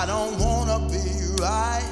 don't wanna be right.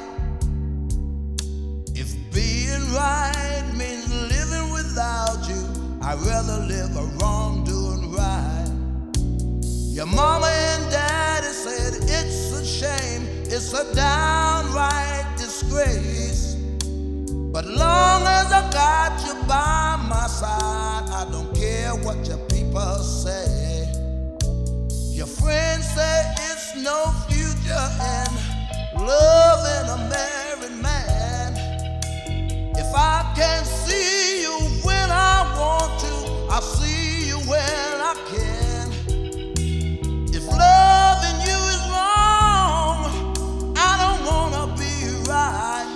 If being right means living without you, I'd rather live a wrong doing right. Your mama and daddy said it's a shame, it's a downright disgrace. But long as I got you by my side, I don't care what your people say. Your friends say it's no future in loving a married man. If I can't see you when I want to, I'll see you when I can. If loving you is wrong, I don't wanna be right.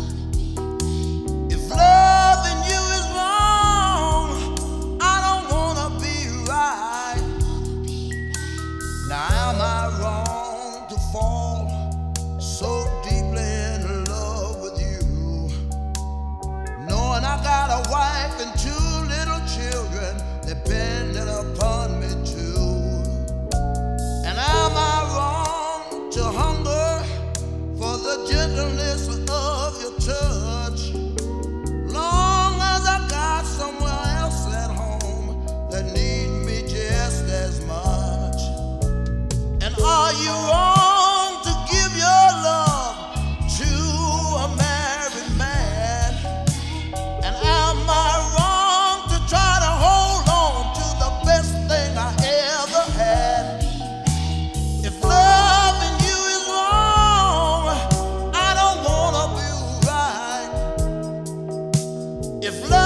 If loving you is wrong, I don't wanna be right. Now am I wrong to fall so deeply in love with you, knowing I got a wife and 2 little children depending upon me too? And am I wrong to hunger for the gentleness of your touch, long as I got somewhere else at home that need me just as much? And are you wrong to give your love to a married man? And am I wrong to try to hold on to the best thing I ever had? If loving you is wrong, I don't wanna be right. If